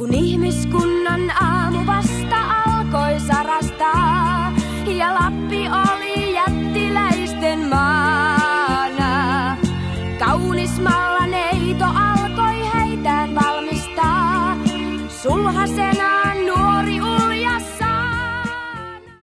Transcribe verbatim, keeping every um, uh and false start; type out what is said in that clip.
kun ihmiskunnan aamu vasta alkoi sarastaa ja Lappi oli